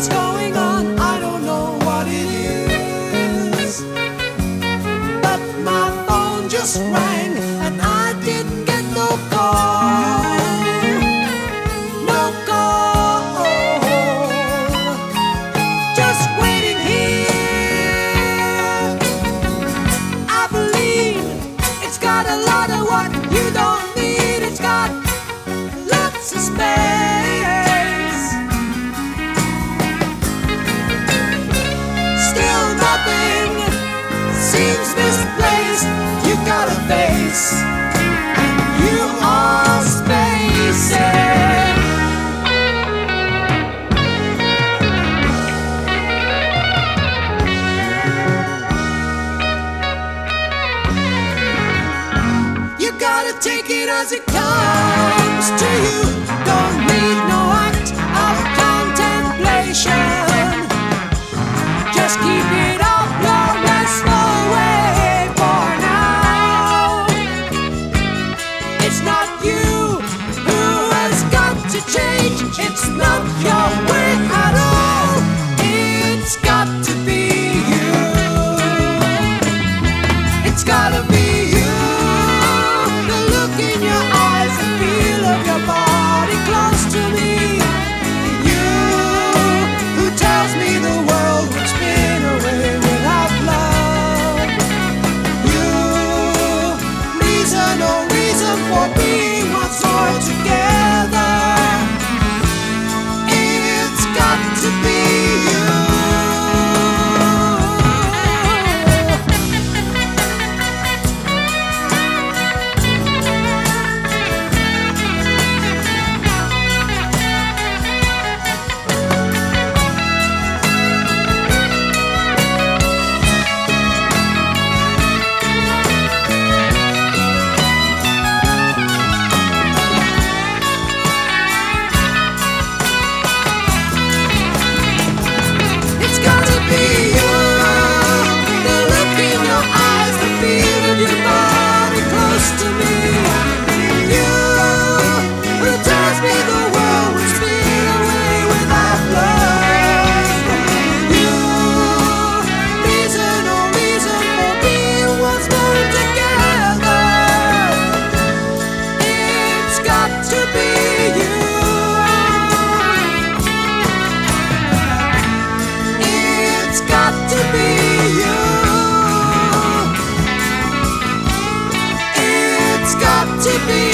Something's going on, I don't know what it is. But my phone just rang and I didn't get no call. No call. Just waiting here. I believe it's got a lot of what you don't need. It's got lots of space. Still nothing seems misplaced. You got a face, and you are spacing. You gotta take it as it comes to you. Don't need no act of contemplation. Just keep it up your restful way for now. It's not you who has got to change. It's not your way at all. It's got to be you. It's gotta be you. The look in your eyes, the feel of your body close to me. You who tells me the world would spin away without love. You, reason or reason for being once more together. It's got to be you. It's gotta be you. The look in your eyes, the feel of your body close to me. You who tells me the world will spin away without love. You, reason or reason for being once more together. It's got to be you. It's got to be you. It's got to be